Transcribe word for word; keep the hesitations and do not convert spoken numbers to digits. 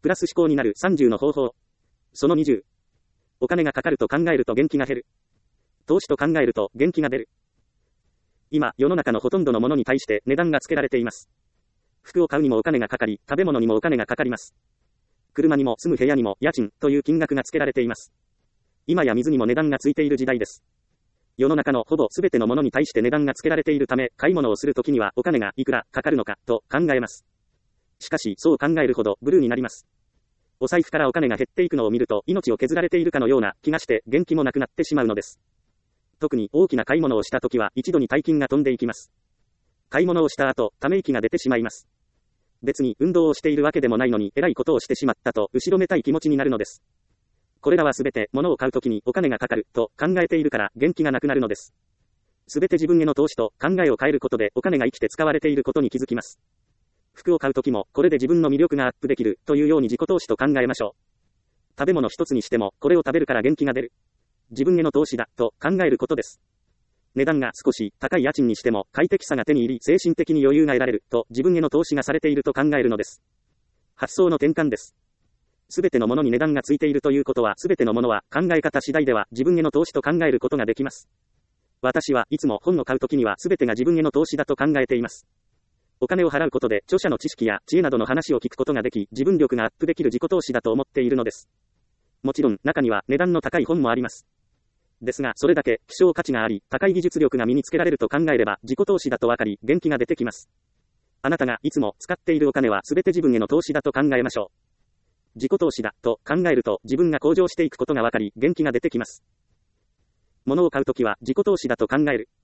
プラス思考になるさんじゅうの方法。そのにじゅう。お金がかかると考えると元気が減る。投資と考えると元気が出る。今、世の中のほとんどのものに対して値段がつけられています。服を買うにもお金がかかり、食べ物にもお金がかかります。車にも住む部屋にも家賃という金額がつけられています。今や水にも値段がついている時代です。世の中のほぼ全てのものに対して値段がつけられているため、買い物をするときにはお金がいくらかかるのかと考えます。しかし、そう考えるほどブルーになります。お財布からお金が減っていくのを見ると、命を削られているかのような気がして元気もなくなってしまうのです。特に大きな買い物をしたときは一度に大金が飛んでいきます。買い物をした後、ため息が出てしまいます。別に運動をしているわけでもないのに、偉いことをしてしまったと後ろめたい気持ちになるのです。これらはすべて物を買うときにお金がかかると考えているから元気がなくなるのです。すべて自分への投資と考えを変えることでお金が生きて使われていることに気づきます。服を買うときもこれで自分の魅力がアップできるというように自己投資と考えましょう。食べ物一つにしてもこれを食べるから元気が出る。自分への投資だと考えることです。値段が少し高い家賃にしても快適さが手に入り精神的に余裕が得られると自分への投資がされていると考えるのです。発想の転換です。すべてのものに値段がついているということは、すべてのものは考え方次第では自分への投資と考えることができます。私はいつも本を買うときにはすべてが自分への投資だと考えています。お金を払うことで著者の知識や知恵などの話を聞くことができ、自分力がアップできる自己投資だと思っているのです。もちろん中には値段の高い本もあります。ですが、それだけ希少価値があり、高い技術力が身につけられると考えれば自己投資だとわかり、元気が出てきます。あなたがいつも使っているお金はすべて自分への投資だと考えましょう。自己投資だと考えると自分が向上していくことがわかり、元気が出てきます。物を買うときは自己投資だと考える。